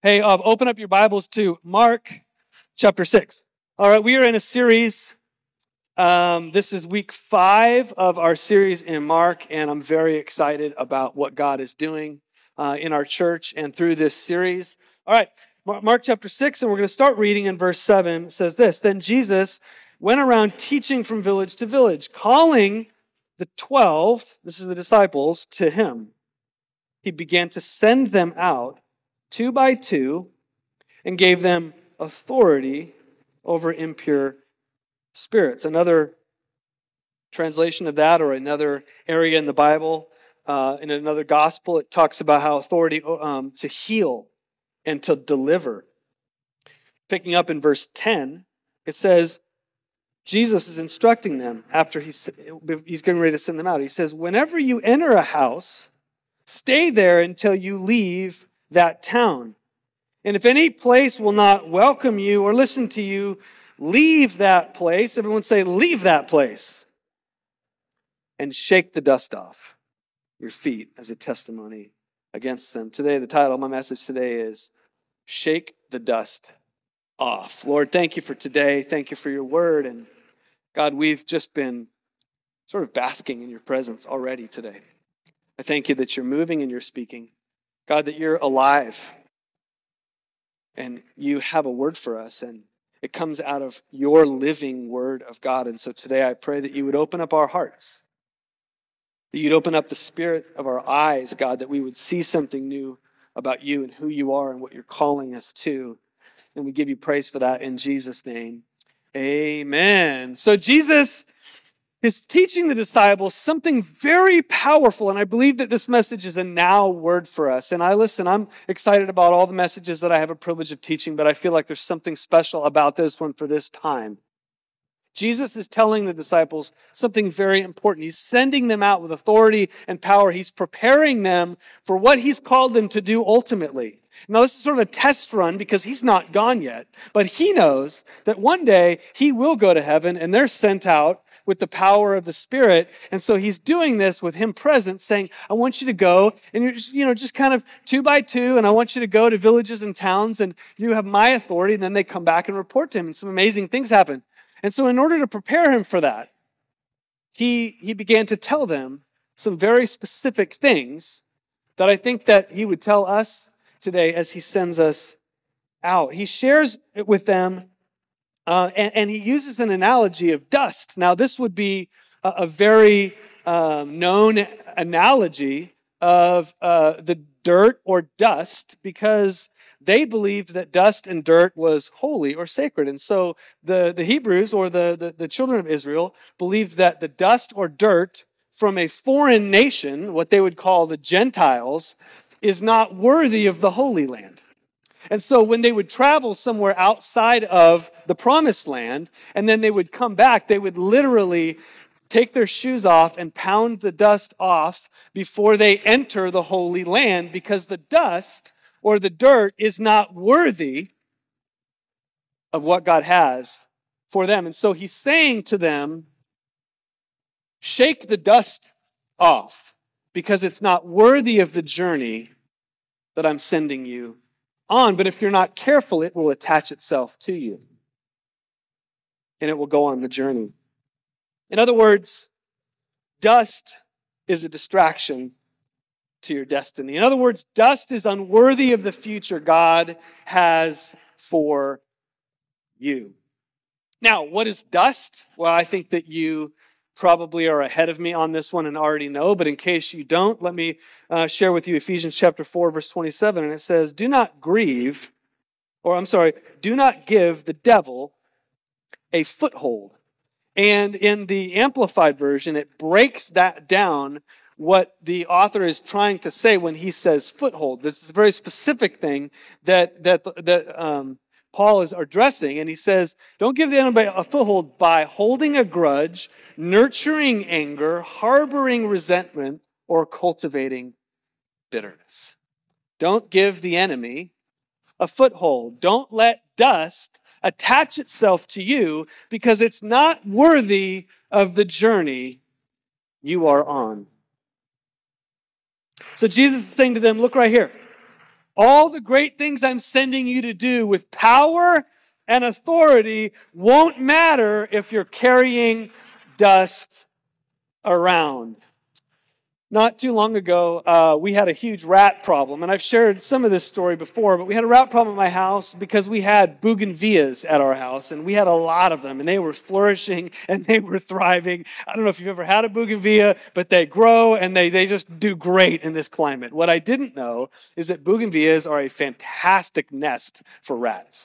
Hey, open up your Bibles to Mark chapter 6. All right, we are in a series. This is week 5 of our series in Mark, and I'm very excited about what God is doing in our church and through this series. All right, Mark chapter 6, and we're going to start reading in verse 7. It says this: Then Jesus went around teaching from village to village, calling the 12, this is the disciples, to him. He began to send them out 2 by 2, and gave them authority over impure spirits. Another translation of that, or another area in the Bible, in another gospel, it talks about how authority to heal and to deliver. Picking up in verse 10, it says, Jesus is instructing them after he's getting ready to send them out. He says, whenever you enter a house, stay there until you leave that town. And if any place will not welcome you or listen to you, leave that place. Everyone say, leave that place. And shake the dust off your feet as a testimony against them. Today, the title of my message today is Shake the Dust Off. Lord, thank you for today. Thank you for your word. And God, we've just been sort of basking in your presence already today. I thank you that you're moving and you're speaking. God, that you're alive and you have a word for us, and it comes out of your living word of God. And so today I pray that you would open up our hearts, that you'd open up the spirit of our eyes, God, that we would see something new about you and who you are and what you're calling us to. And we give you praise for that in Jesus' name. Amen. So Jesus is teaching the disciples something very powerful, and I believe that this message is a now word for us. And I'm excited about all the messages that I have a privilege of teaching, but I feel like there's something special about this one for this time. Jesus is telling the disciples something very important. He's sending them out with authority and power. He's preparing them for what he's called them to do ultimately. Now, this is sort of a test run because he's not gone yet, but he knows that one day he will go to heaven and they're sent out with the power of the Spirit. And so he's doing this with him present, saying, I want you to go, and you're just kind of 2 by 2, and I want you to go to villages and towns, and you have my authority, and then they come back and report to him, and some amazing things happen. And so in order to prepare him for that, he began to tell them some very specific things that I think that he would tell us today as he sends us out. He shares it with them, and he uses an analogy of dust. Now, this would be a very known analogy of the dirt or dust, because they believed that dust and dirt was holy or sacred. And so the Hebrews, or the children of Israel, believed that the dust or dirt from a foreign nation, what they would call the Gentiles, is not worthy of the Holy Land. And so when they would travel somewhere outside of the promised land, and then they would come back, they would literally take their shoes off and pound the dust off before they enter the Holy Land, because the dust or the dirt is not worthy of what God has for them. And so he's saying to them, shake the dust off, because it's not worthy of the journey that I'm sending you on. But if you're not careful, it will attach itself to you, and it will go on the journey. In other words, dust is a distraction to your destiny. In other words, dust is unworthy of the future God has for you. Now, what is dust? Well, I think that you probably are ahead of me on this one and already know, but in case you don't, let me share with you Ephesians chapter 4, verse 27, and it says, do not give the devil a foothold. And in the Amplified Version, it breaks that down, what the author is trying to say when he says foothold. This is a very specific thing that Paul is addressing, and he says, don't give the enemy a foothold by holding a grudge, nurturing anger, harboring resentment, or cultivating bitterness. Don't give the enemy a foothold. Don't let dust attach itself to you, because it's not worthy of the journey you are on. So Jesus is saying to them, look right here. All the great things I'm sending you to do with power and authority won't matter if you're carrying dust around. Not too long ago, we had a huge rat problem, and I've shared some of this story before, but we had a rat problem at my house because we had bougainvilleas at our house, and we had a lot of them, and they were flourishing, and they were thriving. I don't know if you've ever had a bougainvillea, but they grow, and they just do great in this climate. What I didn't know is that bougainvilleas are a fantastic nest for rats.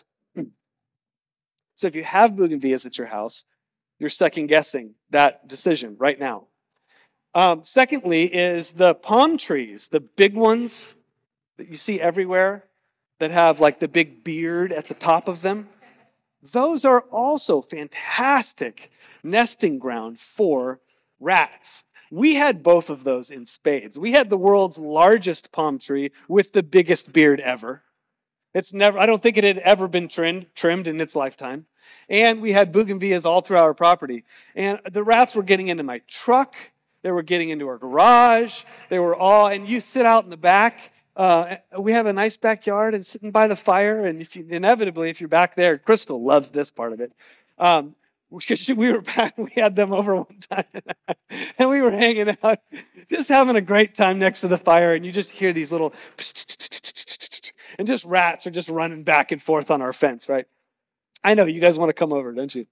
So if you have bougainvilleas at your house, you're second-guessing that decision right now. Secondly is the palm trees, the big ones that you see everywhere that have like the big beard at the top of them. Those are also fantastic nesting ground for rats. We had both of those in spades. We had the world's largest palm tree with the biggest beard ever. I don't think it had ever been trimmed in its lifetime. And we had bougainvilleas all through our property. And the rats were getting into my truck. They were getting into our garage. And you sit out in the back. We have a nice backyard and sitting by the fire. And if you're back there, Crystal loves this part of it. Because we were back, we had them over one time. And we were hanging out, just having a great time next to the fire. And you just hear these little, and just rats are just running back and forth on our fence, right? I know you guys want to come over, don't you?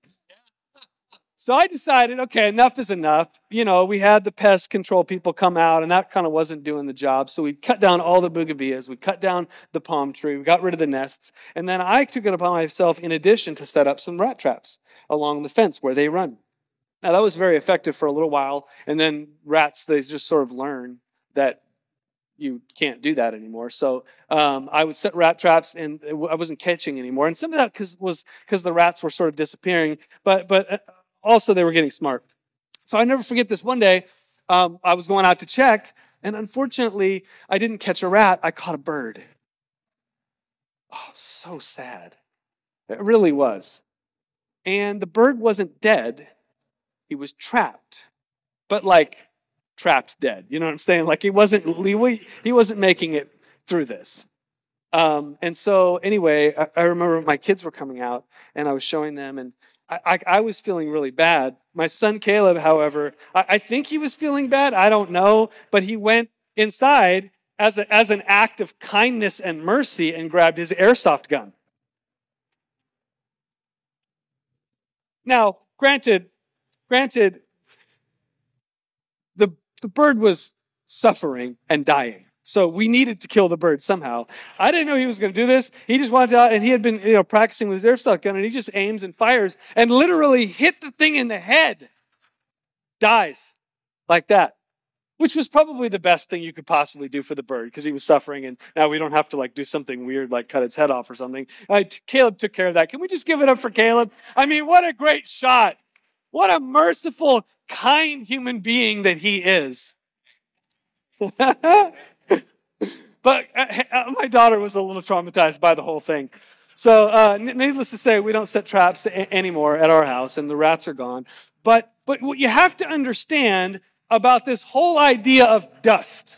So I decided, okay, enough is enough. We had the pest control people come out, and that kind of wasn't doing the job. So we cut down all the bougainvilleas. We cut down the palm tree. We got rid of the nests. And then I took it upon myself, in addition, to set up some rat traps along the fence where they run. Now, that was very effective for a little while. And then rats, they just sort of learn that you can't do that anymore. So I would set rat traps, and I wasn't catching anymore. And some of that was because the rats were sort of disappearing. But also, they were getting smart. So I never forget this. One day, I was going out to check, and unfortunately, I didn't catch a rat. I caught a bird. Oh, so sad. It really was. And the bird wasn't dead. He was trapped. But like, trapped dead. You know what I'm saying? Like, he wasn't making it through this. And so anyway, I remember my kids were coming out, and I was showing them, and I was feeling really bad. My son Caleb, however, I think he was feeling bad. I don't know. But he went inside as an act of kindness and mercy and grabbed his airsoft gun. Now, granted, the bird was suffering and dying. So we needed to kill the bird somehow. I didn't know he was going to do this. He just wanted out, and he had been practicing with his airsoft gun, and he just aims and fires and literally hit the thing in the head. Dies like that, which was probably the best thing you could possibly do for the bird because he was suffering, and now we don't have to do something weird like cut its head off or something. Caleb took care of that. Can we just give it up for Caleb? I mean, what a great shot. What a merciful, kind human being that he is. But my daughter was a little traumatized by the whole thing. So needless to say, we don't set traps anymore at our house, and the rats are gone. But what you have to understand about this whole idea of dust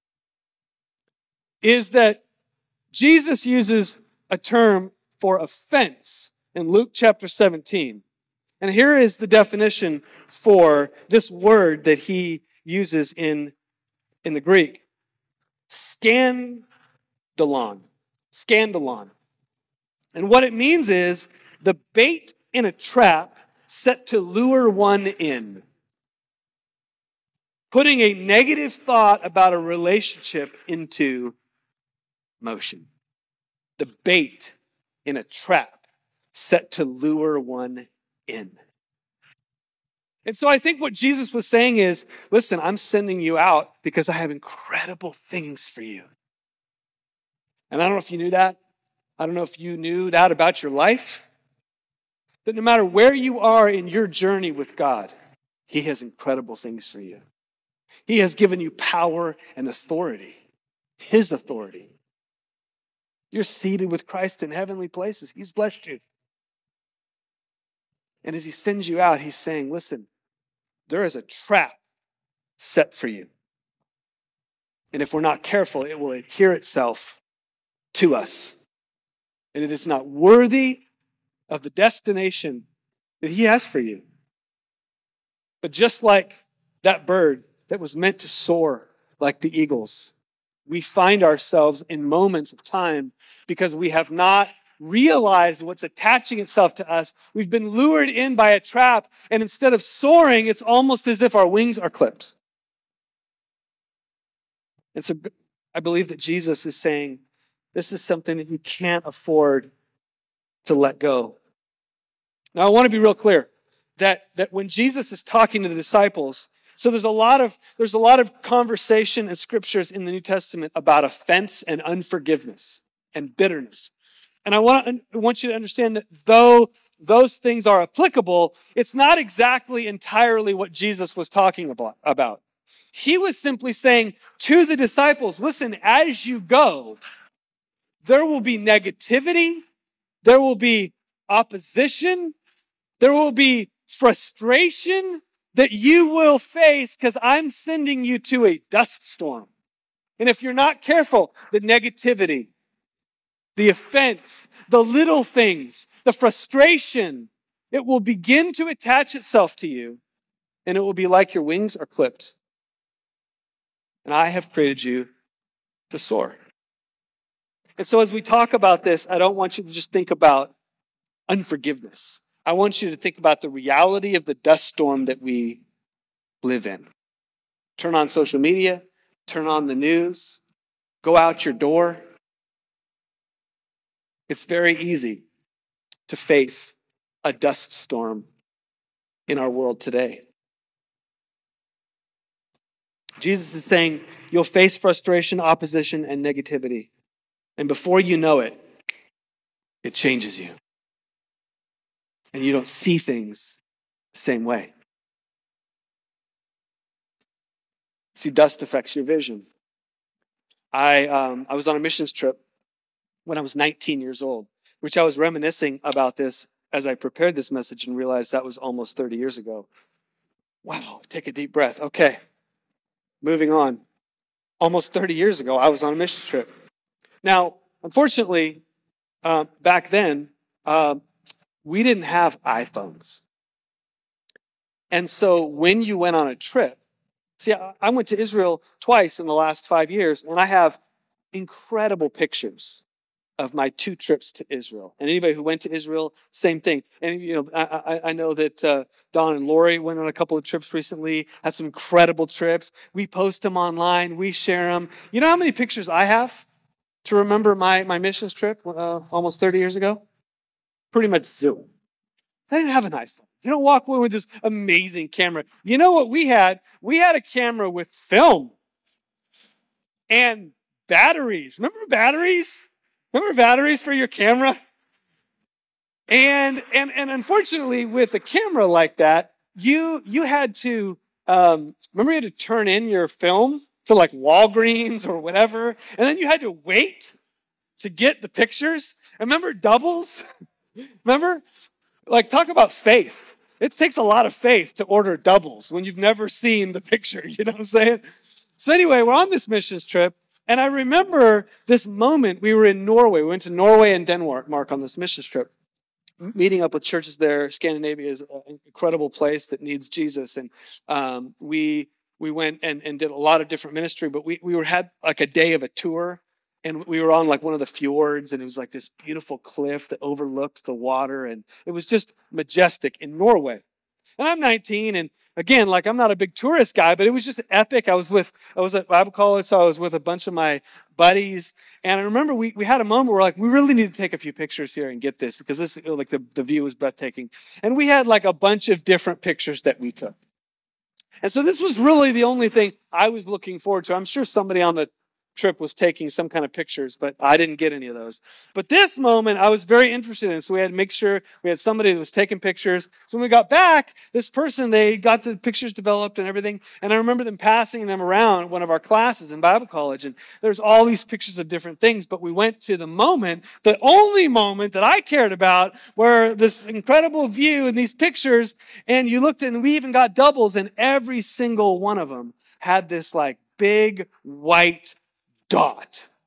is that Jesus uses a term for offense in Luke chapter 17. And here is the definition for this word that he uses in the Greek. Scandalon. And what it means is the bait in a trap set to lure one in. Putting a negative thought about a relationship into motion. The bait in a trap set to lure one in. And so I think what Jesus was saying is, listen, I'm sending you out because I have incredible things for you. And I don't know if you knew that. I don't know if you knew that about your life. That no matter where you are in your journey with God, He has incredible things for you. He has given you power and authority. His authority. You're seated with Christ in heavenly places. He's blessed you. And as He sends you out, He's saying, listen, there is a trap set for you. And if we're not careful, it will adhere itself to us. And it is not worthy of the destination that he has for you. But just like that bird that was meant to soar like the eagles, we find ourselves in moments of time because we have not realized what's attaching itself to us. We've been lured in by a trap, and instead of soaring, it's almost as if our wings are clipped. And so I believe that Jesus is saying, this is something that you can't afford to let go. Now, I want to be real clear that when Jesus is talking to the disciples, so there's a lot of conversation and scriptures in the New Testament about offense and unforgiveness and bitterness. And I want you to understand that though those things are applicable, it's not exactly entirely what Jesus was talking about. He was simply saying to the disciples, listen, as you go, there will be negativity, there will be opposition, there will be frustration that you will face because I'm sending you to a dust storm. And if you're not careful, the negativity, the offense, the little things, the frustration, it will begin to attach itself to you, and it will be like your wings are clipped. And I have created you to soar. And so as we talk about this, I don't want you to just think about unforgiveness. I want you to think about the reality of the dust storm that we live in. Turn on social media, turn on the news, go out your door. It's very easy to face a dust storm in our world today. Jesus is saying you'll face frustration, opposition, and negativity. And before you know it, it changes you. And you don't see things the same way. See, dust affects your vision. I was on a missions trip when I was 19 years old, which I was reminiscing about this as I prepared this message and realized that was almost 30 years ago. Wow, take a deep breath. Okay, moving on. Almost 30 years ago, I was on a missions trip. Now, unfortunately, back then, we didn't have iPhones. And so when you went on a trip, see, I went to Israel twice in the last 5 years, and I have incredible pictures of my 2 trips to Israel. And anybody who went to Israel, same thing. And I know that Don and Lori went on a couple of trips recently, had some incredible trips. We post them online, we share them. You know how many pictures I have to remember my missions trip almost 30 years ago? Pretty much 0. I didn't have an iPhone. You don't walk away with this amazing camera. You know what we had? We had a camera with film and batteries. Remember batteries? Remember batteries for your camera? And unfortunately, with a camera like that, you had to, remember you had to turn in your film to like Walgreens or whatever, and then you had to wait to get the pictures. Remember doubles? Remember? Like, talk about faith. It takes a lot of faith to order doubles when you've never seen the picture, you know what I'm saying? So anyway, we're on this missions trip, and I remember this moment. We were in Norway. We went to Norway and Denmark on this missions trip, meeting up with churches there. Scandinavia is an incredible place that needs Jesus, and we went and did a lot of different ministry, but we had like a day of a tour. And we were on like one of the fjords, and it was like this beautiful cliff that overlooked the water, and it was just majestic in Norway. And I'm 19, and again, like I'm not a big tourist guy, but it was just epic. I was at Bible college, so I was with a bunch of my buddies, and I remember we had a moment where like we really need to take a few pictures here and get this because this like the view was breathtaking. And we had like a bunch of different pictures that we took. And so this was really the only thing I was looking forward to. I'm sure somebody on the trip was taking some kind of pictures, but I didn't get any of those. But this moment I was very interested in, so we had to make sure we had somebody that was taking pictures. So when we got back, this person, they got the pictures developed and everything, and I remember them passing them around one of our classes in Bible college, and there's all these pictures of different things, but we went to the moment, the only moment that I cared about, where this incredible view and these pictures, and you looked and we even got doubles, and every single one of them had this like big white dot.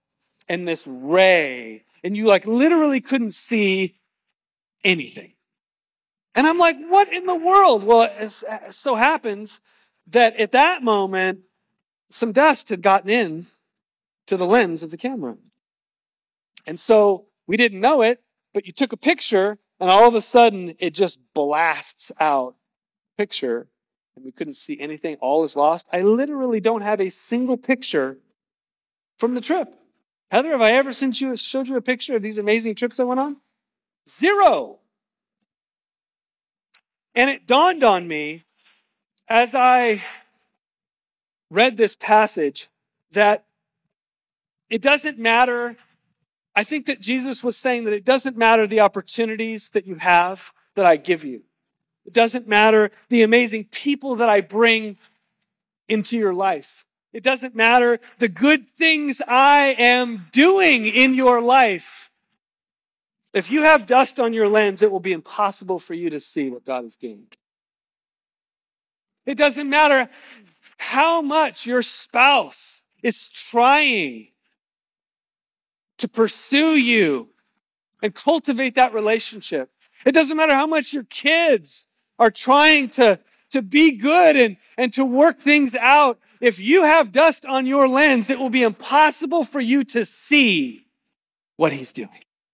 and this ray, and you like literally couldn't see anything. And I'm like, what in the world? Well, it so happens that at that moment, some dust had gotten in to the lens of the camera. And so we didn't know it, but you took a picture, and all of a sudden it just blasts out picture, and we couldn't see anything. All is lost. I literally don't have a single picture from the trip. Heather, have I ever showed you a picture of these amazing trips I went on? Zero. And it dawned on me as I read this passage that it doesn't matter. I think that Jesus was saying that it doesn't matter the opportunities that you have that I give you. It doesn't matter the amazing people that I bring into your life. It doesn't matter the good things I am doing in your life. If you have dust on your lens, it will be impossible for you to see what God is doing. It doesn't matter how much your spouse is trying to pursue you and cultivate that relationship. It doesn't matter how much your kids are trying to be good and to work things out. If you have dust on your lens, it will be impossible for you to see what he's doing.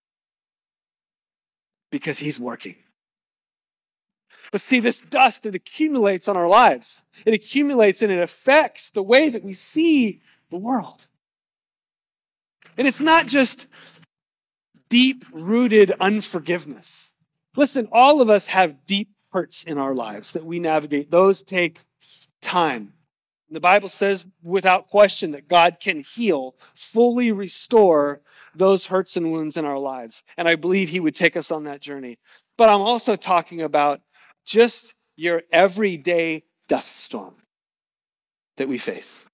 Because he's working. But see, this dust, it accumulates on our lives. It accumulates and it affects the way that we see the world. And it's not just deep-rooted unforgiveness. Listen, all of us have deep hurts in our lives that we navigate. Those take time. The Bible says without question that God can heal, fully restore those hurts and wounds in our lives. And I believe he would take us on that journey. But I'm also talking about just your everyday dust storm that we face.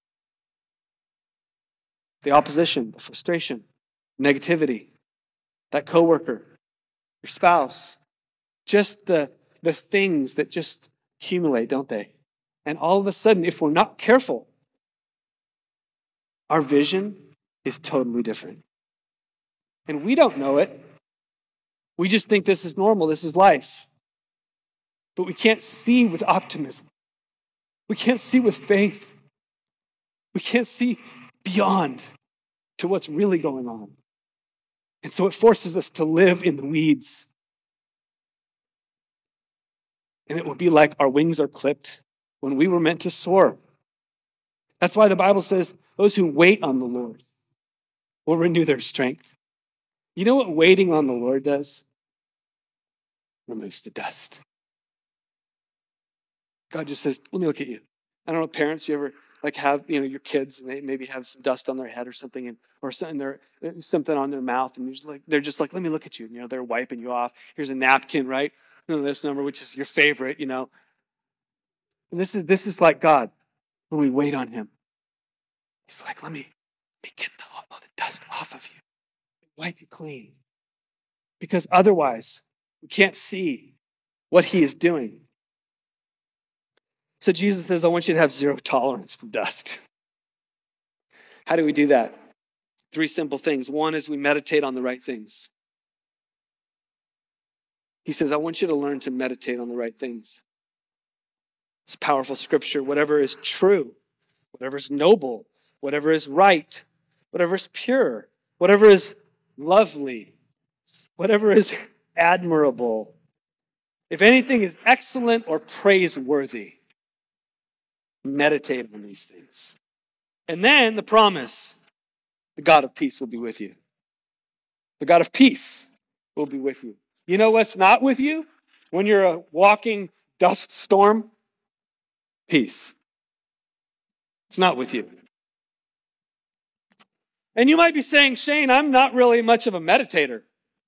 The opposition, the frustration, negativity, that coworker, your spouse, just the things that just accumulate, don't they? And all of a sudden, if we're not careful, our vision is totally different. And we don't know it. We just think this is normal, this is life. But we can't see with optimism. We can't see with faith. We can't see beyond to what's really going on. And so it forces us to live in the weeds. And it will be like our wings are clipped when we were meant to soar. That's why the Bible says those who wait on the Lord will renew their strength. You know what waiting on the Lord does? Removes the dust. God just says, let me look at you. I don't know, parents, you ever have, your kids and they maybe have some dust on their head or something, or something on their mouth, and they're just like, let me look at you. And, they're wiping you off. Here's a napkin, right? This number, which is your favorite, And this is like God when we wait on him. He's like, let me get all the dust off of you. Wipe you clean. Because otherwise, we can't see what he is doing. So Jesus says, I want you to have zero tolerance for dust. How do we do that? 3 simple things. One is we meditate on the right things. He says, I want you to learn to meditate on the right things. It's powerful scripture. Whatever is true, whatever is noble, whatever is right, whatever is pure, whatever is lovely, whatever is admirable, if anything is excellent or praiseworthy, meditate on these things. And then the promise, the God of peace will be with you. The God of peace will be with you. You know what's not with you when you're a walking dust storm? Peace. It's not with you. And you might be saying, Shane, I'm not really much of a meditator.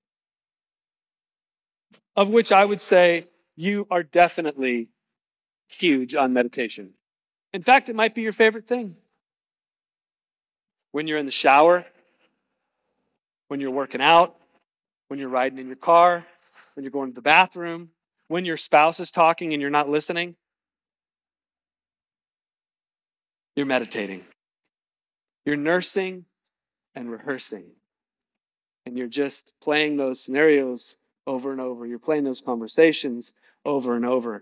Of which I would say you are definitely huge on meditation. In fact, it might be your favorite thing. When you're in the shower, when you're working out, when you're riding in your car, when you're going to the bathroom, when your spouse is talking and you're not listening, you're meditating. You're nursing and rehearsing. And you're just playing those scenarios over and over. You're playing those conversations over and over.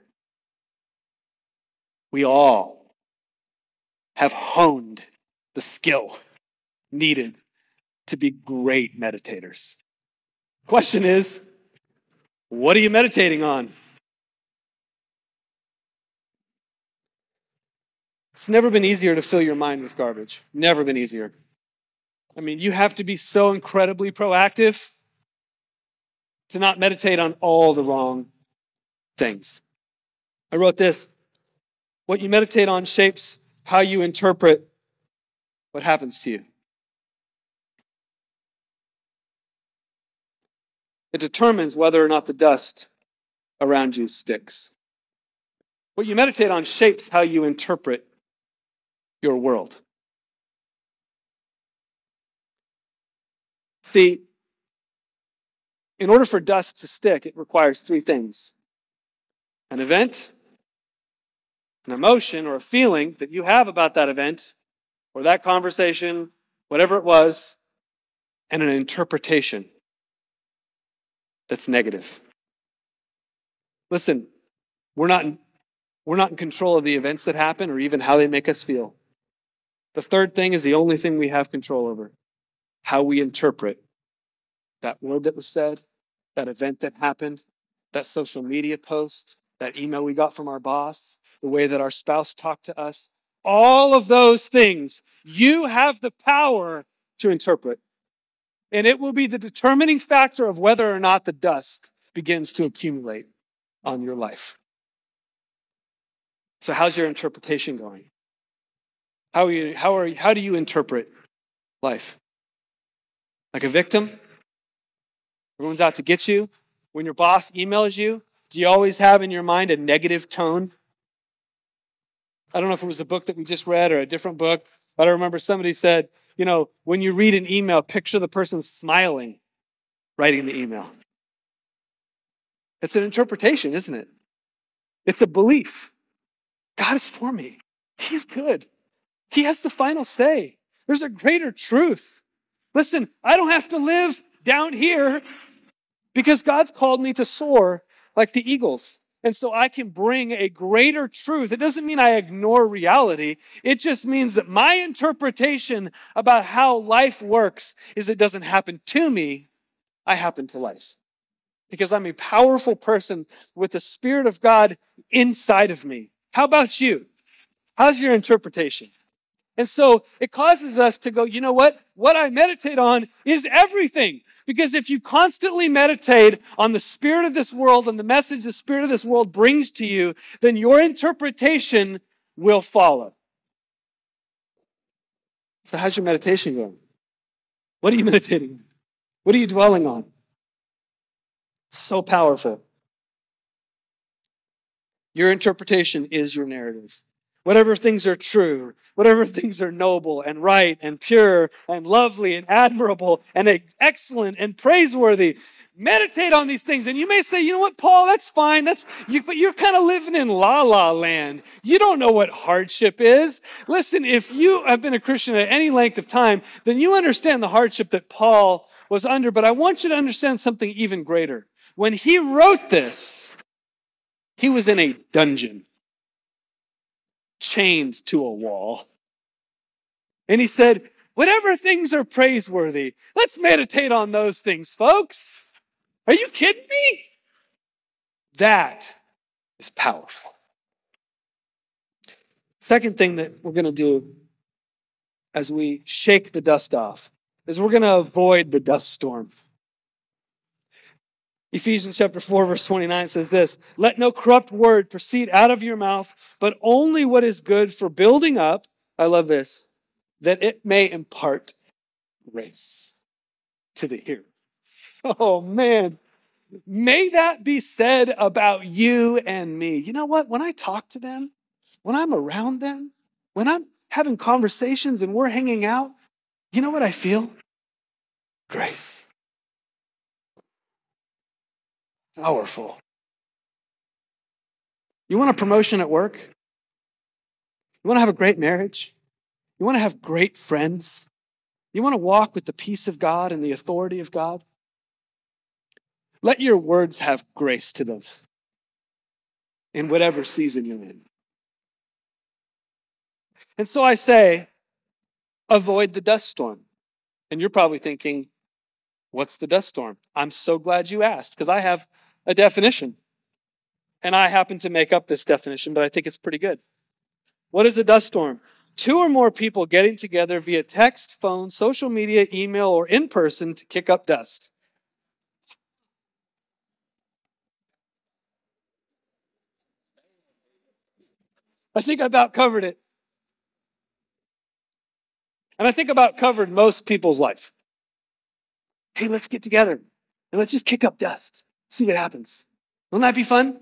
We all have honed the skill needed to be great meditators. Question is, what are you meditating on? It's never been easier to fill your mind with garbage. Never been easier. I mean, you have to be so incredibly proactive to not meditate on all the wrong things. I wrote this. What you meditate on shapes how you interpret what happens to you. It determines whether or not the dust around you sticks. What you meditate on shapes how you interpret your world. See, in order for dust to stick, it requires three things: an event, an emotion or a feeling that you have about that event or that conversation, whatever it was, and an interpretation that's negative. Listen, we're not in control of the events that happen or even how they make us feel. The third thing is the only thing we have control over: how we interpret that word that was said, that event that happened, that social media post, that email we got from our boss, the way that our spouse talked to us. All of those things, you have the power to interpret. And it will be the determining factor of whether or not the dust begins to accumulate on your life. So how's your interpretation going? How do you interpret life? Like a victim? Everyone's out to get you? When your boss emails you, do you always have in your mind a negative tone? I don't know if it was a book that we just read or a different book, but I remember somebody said, when you read an email, picture the person smiling, writing the email. It's an interpretation, isn't it? It's a belief. God is for me. He's good. He has the final say. There's a greater truth. Listen, I don't have to live down here because God's called me to soar like the eagles. And so I can bring a greater truth. It doesn't mean I ignore reality. It just means that my interpretation about how life works is it doesn't happen to me, I happen to life. Because I'm a powerful person with the Spirit of God inside of me. How about you? How's your interpretation? And so it causes us to go, you know what? What I meditate on is everything. Because if you constantly meditate on the spirit of this world and the message the spirit of this world brings to you, then your interpretation will follow. So how's your meditation going? What are you meditating on? What are you dwelling on? It's so powerful. Your interpretation is your narrative. Whatever things are true, whatever things are noble and right and pure and lovely and admirable and excellent and praiseworthy, meditate on these things. And you may say, you know what, Paul, that's fine. But you're kind of living in la-la land. You don't know what hardship is. Listen, if you have been a Christian at any length of time, then you understand the hardship that Paul was under. But I want you to understand something even greater. When he wrote this, he was in a dungeon, chained to a wall. And he said, whatever things are praiseworthy, let's meditate on those things, folks. Are you kidding me? That is powerful. Second thing that we're going to do as we shake the dust off is we're going to avoid the dust storm. Ephesians chapter 4, verse 29 says this: let no corrupt word proceed out of your mouth, but only what is good for building up, I love this, that it may impart grace to the hearer. Oh man, may that be said about you and me. You know what? When I talk to them, when I'm around them, when I'm having conversations and we're hanging out, you know what I feel? Grace. Powerful. You want a promotion at work? You want to have a great marriage? You want to have great friends? You want to walk with the peace of God and the authority of God? Let your words have grace to them in whatever season you're in. And so I say, avoid the dust storm. And you're probably thinking, what's the dust storm? I'm so glad you asked, because I have a definition. And I happen to make up this definition, but I think it's pretty good. What is a dust storm? 2 or more people getting together via text, phone, social media, email, or in person to kick up dust. I think I about covered it. And I think about covered most people's life. Hey, let's get together and let's just kick up dust. See what happens. Wouldn't that be fun?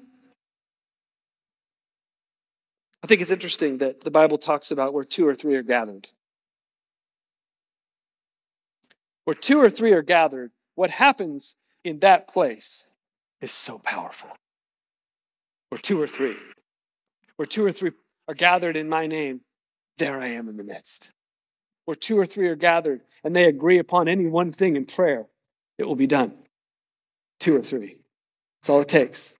I think it's interesting that the Bible talks about where 2 or 3 are gathered. Where 2 or 3 are gathered, what happens in that place is so powerful. Where 2 or 3. Where 2 or 3 are gathered in my name, there I am in the midst. Where 2 or 3 are gathered and they agree upon any one thing in prayer, it will be done. 2 or 3. That's all it takes.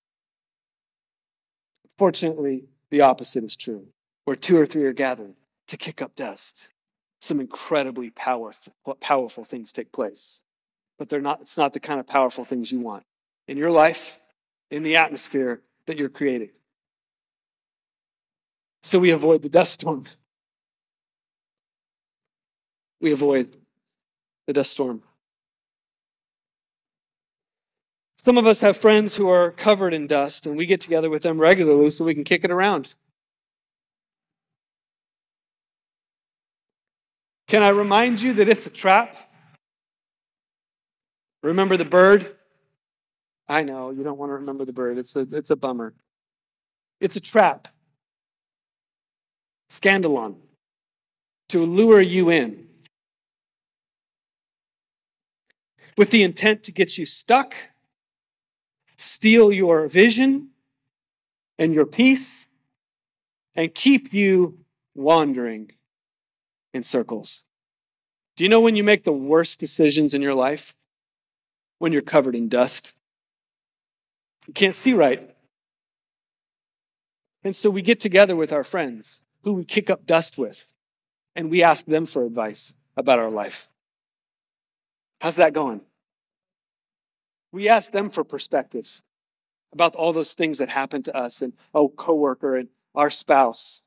Fortunately, the opposite is true. Where 2 or 3 are gathered to kick up dust, some incredibly powerful things take place. But it's not the kind of powerful things you want in your life, in the atmosphere that you're creating. So we avoid the dust storm. We avoid the dust storm. Some of us have friends who are covered in dust, and we get together with them regularly so we can kick it around. Can I remind you that it's a trap? Remember the bird? I know, you don't want to remember the bird. It's a bummer. It's a trap. Scandalon. To lure you in. With the intent to get you stuck, steal your vision and your peace, and keep you wandering in circles. Do you know when you make the worst decisions in your life? When you're covered in dust. You can't see right. And so we get together with our friends who we kick up dust with, and we ask them for advice about our life. How's that going? We ask them for perspective about all those things that happen to us and, coworker and our spouse.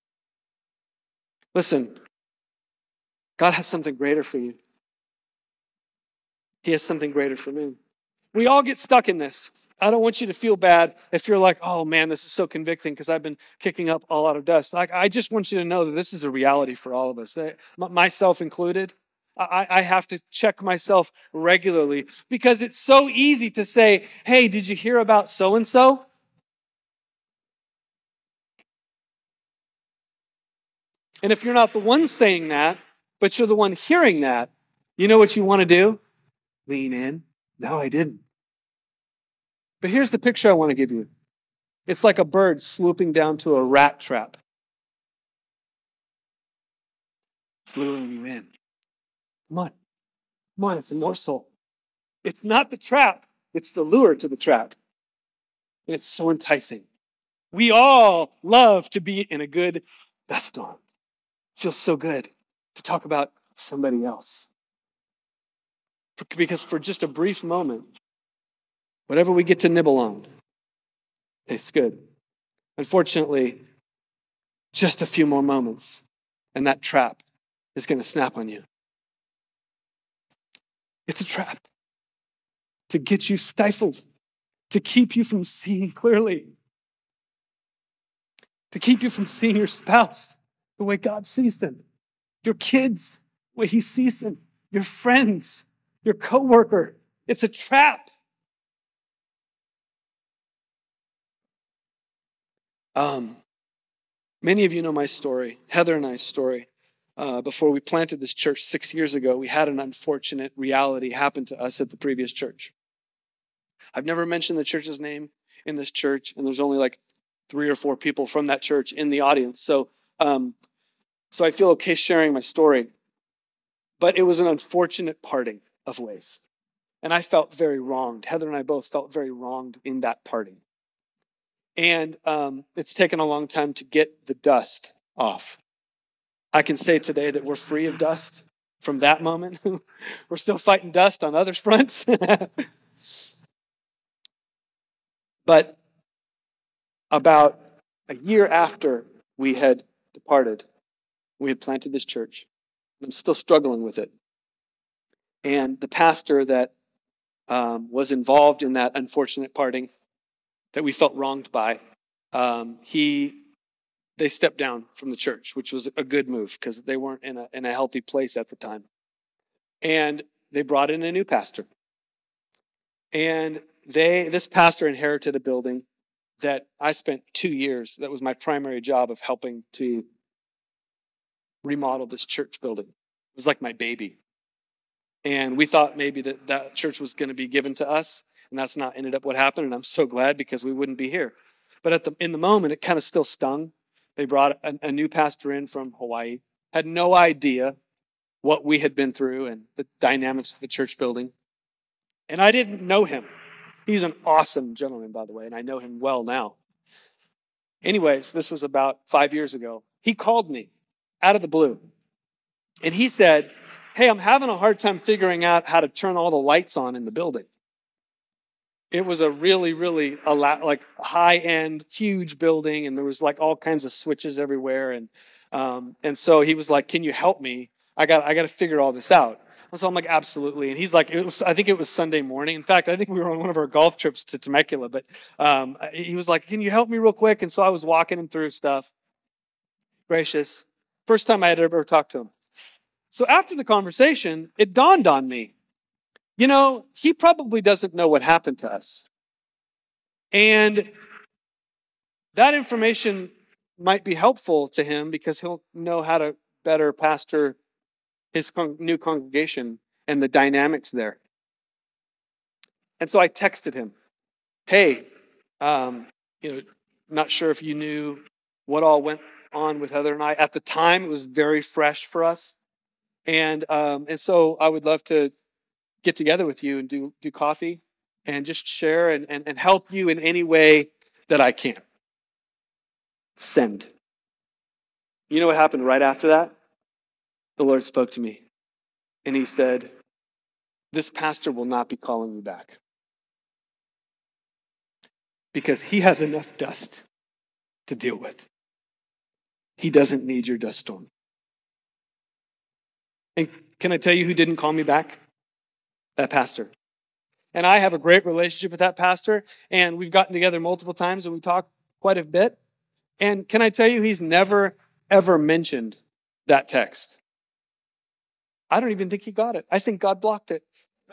Listen, God has something greater for you. He has something greater for me. We all get stuck in this. I don't want you to feel bad if you're like, oh man, this is so convicting because I've been kicking up a lot of dust. I just want you to know that this is a reality for all of us, myself included. I have to check myself regularly because it's so easy to say, hey, did you hear about so-and-so? And if you're not the one saying that, but you're the one hearing that, you know what you want to do? Lean in. No, I didn't. But here's the picture I want to give you. It's like a bird swooping down to a rat trap. It's luring you in. Come on, it's a morsel. It's not the trap, it's the lure to the trap. And it's so enticing. We all love to be in a good dust storm. It feels so good to talk about somebody else. Because for just a brief moment, whatever we get to nibble on tastes good. Unfortunately, just a few more moments, and that trap is going to snap on you. It's a trap to get you stifled, to keep you from seeing clearly, to keep you from seeing your spouse the way God sees them, your kids the way He sees them, your friends, your coworker. It's a trap. Many of you know my story, Heather and I's story. Before we planted this church 6 years ago, we had an unfortunate reality happen to us at the previous church. I've never mentioned the church's name in this church, and there's only like 3 or 4 people from that church in the audience. So I feel okay sharing my story. But it was an unfortunate parting of ways. And I felt very wronged. Heather and I both felt very wronged in that parting. And it's taken a long time to get the dust off. I can say today that we're free of dust from that moment. We're still fighting dust on other fronts. But about a year after we had departed, we had planted this church. I'm still struggling with it. And the pastor that was involved in that unfortunate parting that we felt wronged by, they stepped down from the church, which was a good move because they weren't in a healthy place at the time. And they brought in a new pastor. And this pastor inherited a building that I spent 2 years. That was my primary job of helping to remodel this church building. It was like my baby. And we thought maybe that church was going to be given to us, and that's not ended up what happened, and I'm so glad because we wouldn't be here. But in the moment, it kind of still stung. They brought a new pastor in from Hawaii, had no idea what we had been through and the dynamics of the church building. And I didn't know him. He's an awesome gentleman, by the way, and I know him well now. Anyways, this was about 5 years ago. He called me out of the blue, and he said, "Hey, I'm having a hard time figuring out how to turn all the lights on in the building." It was a really, really like high-end, huge building, and there was like all kinds of switches everywhere. And so he was like, "Can you help me? I got to figure all this out." And so I'm like, "Absolutely." And he's like, I think it was Sunday morning. In fact, I think we were on one of our golf trips to Temecula. But he was like, "Can you help me real quick?" And so I was walking him through stuff. Gracious. First time I had ever talked to him. So after the conversation, it dawned on me, he probably doesn't know what happened to us. And that information might be helpful to him because he'll know how to better pastor his new congregation and the dynamics there. And so I texted him, "Hey, not sure if you knew what all went on with Heather and I." At the time, it was very fresh for us. And so I would love to get together with you and do coffee and just share and help you in any way that I can. Send. You know what happened right after that? The Lord spoke to me, and he said, "This pastor will not be calling you back because he has enough dust to deal with. He doesn't need your dust storm." And can I tell you who didn't call me back? That pastor. And I have a great relationship with that pastor, and we've gotten together multiple times, and we talk quite a bit. And can I tell you, he's never, ever mentioned that text. I don't even think he got it. I think God blocked it.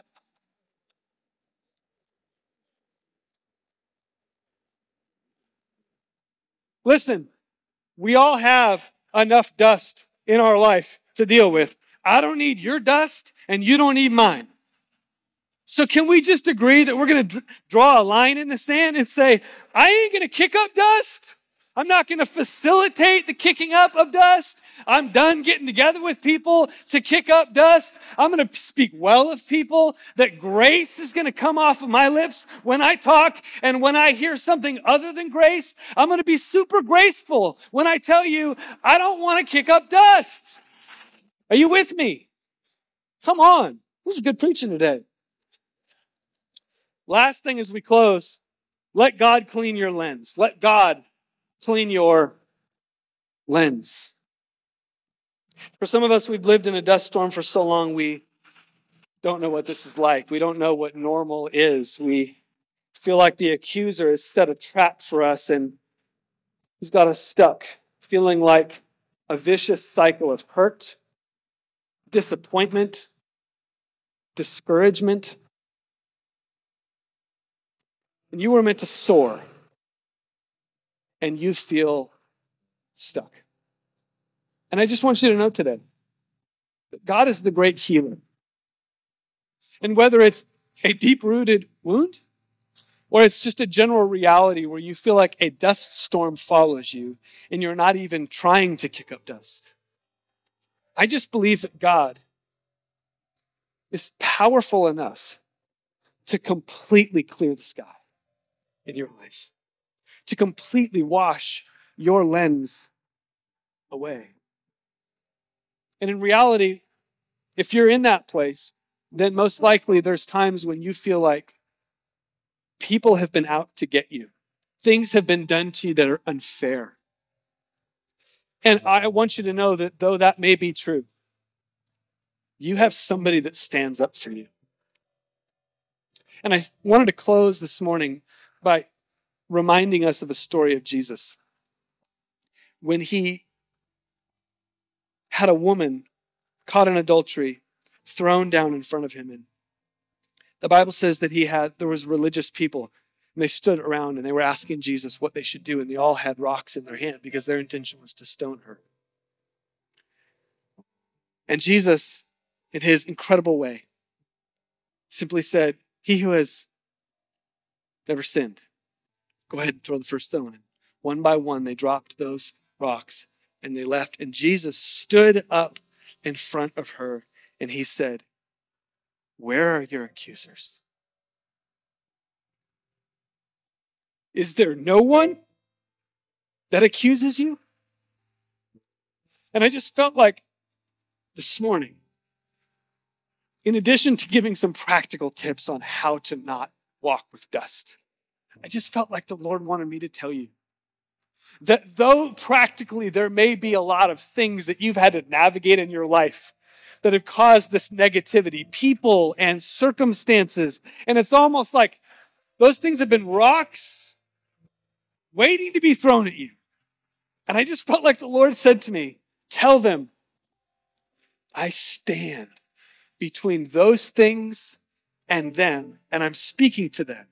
Listen, we all have enough dust in our life to deal with. I don't need your dust, and you don't need mine. So can we just agree that we're going to draw a line in the sand and say, I ain't going to kick up dust. I'm not going to facilitate the kicking up of dust. I'm done getting together with people to kick up dust. I'm going to speak well of people, that grace is going to come off of my lips when I talk. And when I hear something other than grace, I'm going to be super graceful when I tell you, I don't want to kick up dust. Are you with me? Come on. This is good preaching today. Last thing as we close, let God clean your lens. Let God clean your lens. For some of us, we've lived in a dust storm for so long, we don't know what this is like. We don't know what normal is. We feel like the accuser has set a trap for us and he's got us stuck, feeling like a vicious cycle of hurt, disappointment, discouragement. And you were meant to soar, and you feel stuck. And I just want you to know today that God is the great healer. And whether it's a deep-rooted wound or it's just a general reality where you feel like a dust storm follows you and you're not even trying to kick up dust, I just believe that God is powerful enough to completely clear the sky in your life, to completely wash your lens away. And in reality, if you're in that place, then most likely there's times when you feel like people have been out to get you. Things have been done to you that are unfair. And I want you to know that though that may be true, you have somebody that stands up for you. And I wanted to close this morning by reminding us of a story of Jesus. When he had a woman caught in adultery thrown down in front of him. And the Bible says that there was religious people, and they stood around and they were asking Jesus what they should do, and they all had rocks in their hand because their intention was to stone her. And Jesus, in his incredible way, simply said, "He who has never sinned, go ahead and throw the first stone." And one by one, they dropped those rocks and they left. And Jesus stood up in front of her and he said, "Where are your accusers? Is there no one that accuses you?" And I just felt like this morning, in addition to giving some practical tips on how to not walk with dust, I just felt like the Lord wanted me to tell you that though practically there may be a lot of things that you've had to navigate in your life that have caused this negativity, people and circumstances, and it's almost like those things have been rocks waiting to be thrown at you. And I just felt like the Lord said to me, tell them, I stand between those things and them, and I'm speaking to them.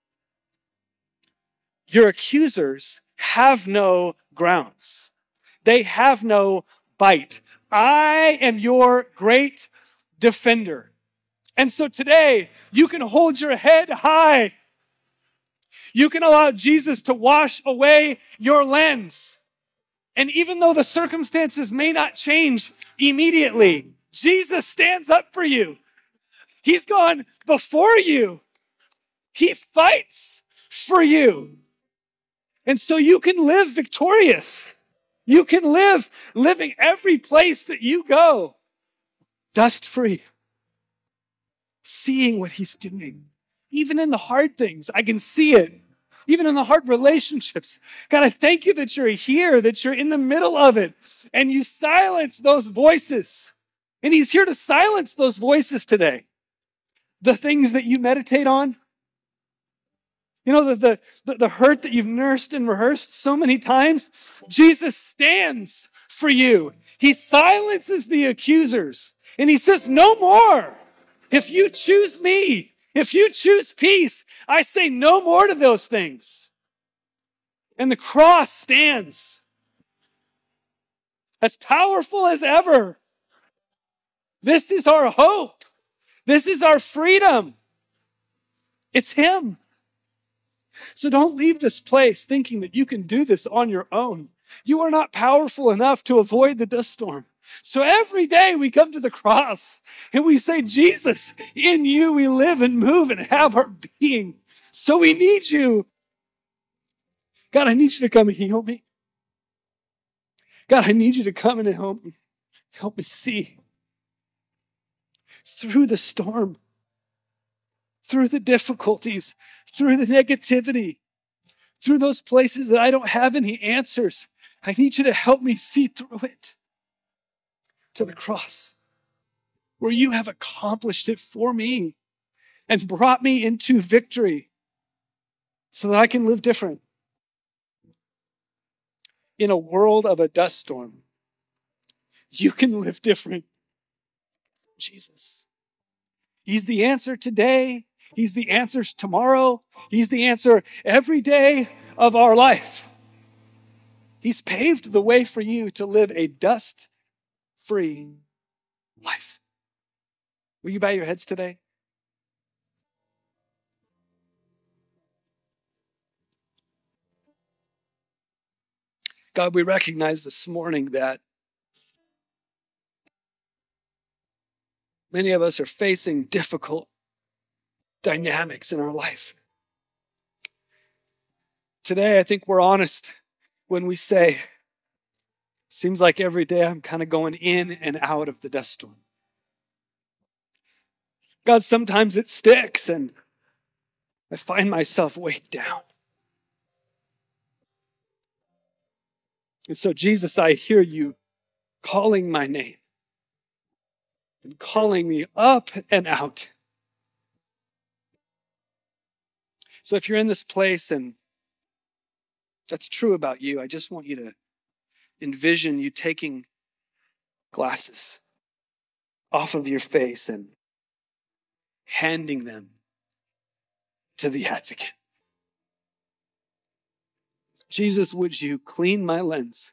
Your accusers have no grounds. They have no bite. I am your great defender. And so today, you can hold your head high. You can allow Jesus to wash away your lens. And even though the circumstances may not change immediately, Jesus stands up for you. He's gone before you. He fights for you. And so you can live victorious. You can live living every place that you go, dust-free, seeing what he's doing. Even in the hard things, I can see it. Even in the hard relationships. God, I thank you that you're here, that you're in the middle of it, and you silence those voices. And he's here to silence those voices today. The things that you meditate on, you know, the hurt that you've nursed and rehearsed so many times, Jesus stands for you. He silences the accusers. And he says, no more. If you choose me, if you choose peace, I say no more to those things. And the cross stands as powerful as ever. This is our hope. This is our freedom. It's him. So don't leave this place thinking that you can do this on your own. You are not powerful enough to avoid the dust storm. So every day we come to the cross and we say, Jesus, in you we live and move and have our being. So we need you. God, I need you to come and heal me. God, I need you to come and help me see through the storm, through the difficulties, through the negativity, through those places that I don't have any answers. I need you to help me see through it to the cross where you have accomplished it for me and brought me into victory so that I can live different. In a world of a dust storm, you can live different. Jesus. He's the answer today. He's the answers tomorrow. He's the answer every day of our life. He's paved the way for you to live a dust-free life. Will you bow your heads today? God, we recognize this morning that Many of us are facing difficult dynamics in our life. Today, I think we're honest when we say, seems like every day I'm kind of going in and out of the dust storm. God, sometimes it sticks and I find myself weighed down. And so, Jesus, I hear you calling my name and calling me up and out. So if you're in this place and that's true about you, I just want you to envision you taking glasses off of your face and handing them to the advocate. Jesus, would you clean my lens?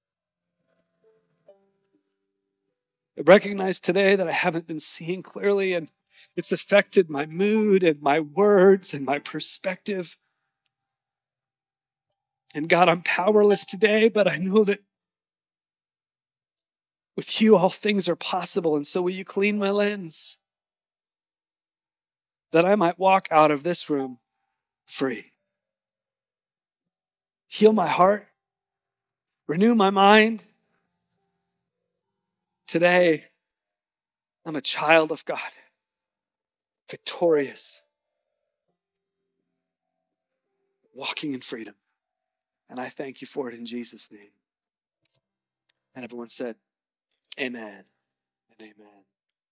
I recognize today that I haven't been seeing clearly and it's affected my mood and my words and my perspective. And God, I'm powerless today, but I know that with you, all things are possible. And so will you clean my lens that I might walk out of this room free? Heal my heart, renew my mind. Today, I'm a child of God, victorious, walking in freedom. And I thank you for it in Jesus' name. And everyone said, amen and amen.